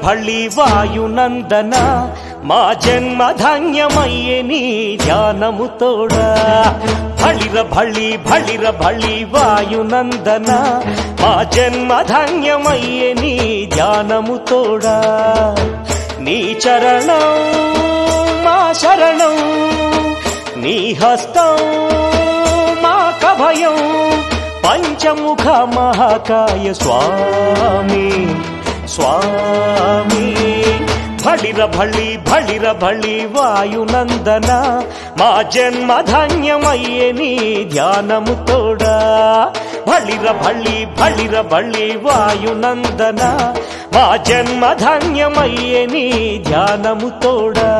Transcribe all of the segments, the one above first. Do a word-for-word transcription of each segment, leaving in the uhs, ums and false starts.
భళి వాయునందన మా జన్మ ధన్యమయ్యే నీ ధ్యానము తోడా భళిర భళి భళిర భళి వాయునందన మా జన్మ ధన్యమయ్యే నీ ధ్యానము తోడా నీ చరణం మా శరణం నీ హస్తం మాకభయం పంచముఖ మహాకాయ స్వామి స్వామి భళిర భళి భళిర భళి వాయునందన మా జన్మ ధన్యమయ్యే నీ ధ్యానము తోడా భళిర భళి భళిర భళి వాయునందన మా జన్మ ధన్యమయ్యే నీ ధ్యానము తోడా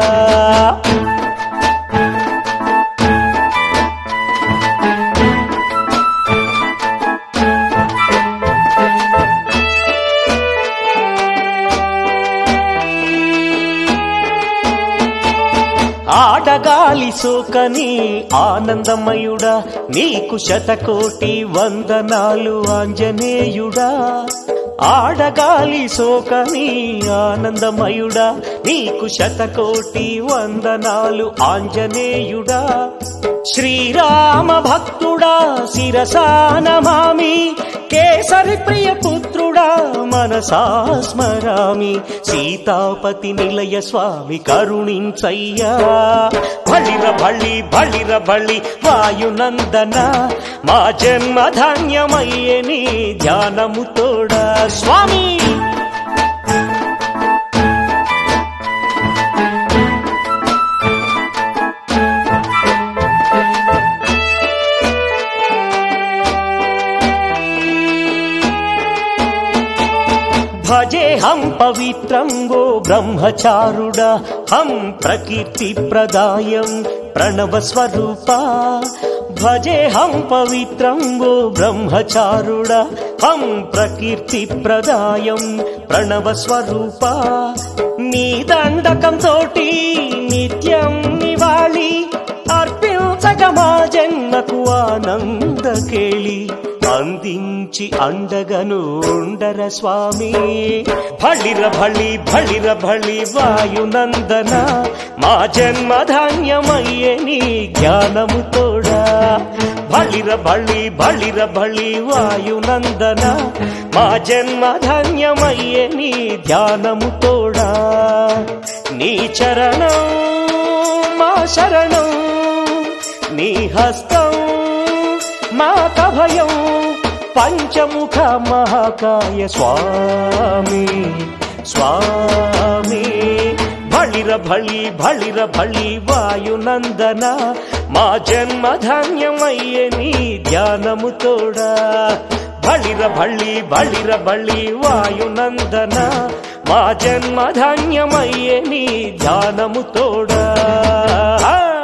ఆడగాలి సోకని ఆనందమయుడా నీకు శతకోటి వందనాలు ఆంజనేయుడా ఆడగాలి సోకని ఆనందమయుడా నీకు శతకోటి వందనాలు ఆంజనేయుడా శ్రీరామ భక్తుడా శిరసానమామి కేసరి ప్రియ పుత్రుడా మనసా స్మరామి సీతాపతి నిలయ స్వామి కరుణించయ్యా భళిర భళి భళిర భళి వాయునందన మా జన్మ ధన్యమయ్యే నీ ధ్యానము తోడా స్వామి భజే హం పవిత్రం గో బ్రహ్మచారుడా హం ప్రకీర్తి ప్రదాయం ప్రణవ స్వరూపా భజే హం పవిత్రం గో బ్రహ్మచారుడా హం ప్రకీర్తి ప్రదాయం ప్రణవ స్వరూపా నీ దండకం తోటి నిత్యం నివాళి అర్పించగ మా జన్మకు ఆనంద కేళి అందించి అండగను ఉండర స్వామి భళిర భళి భళిర భళి వాయునందన మా జన్మ ధన్యమయ్యే నీ జ్ఞానము తోడా భళిర భళి భళిర భళి వాయునందన మా జన్మ ధన్యమయ్యే నీ ధ్యానము తోడా నీ చరణం మా శరణం నీ హస్తం మాకభయం పంచముఖ మహాకాయ స్వామి స్వామి భళిర భళి భళిర భళి వాయునందన మా జన్మ ధన్యమయ్యే నీ ధ్యానము తోడా భళిర భళి భళిర భళి వాయునందన మా జన్మ ధన్యమయ్యే నీ ధ్యానము తోడా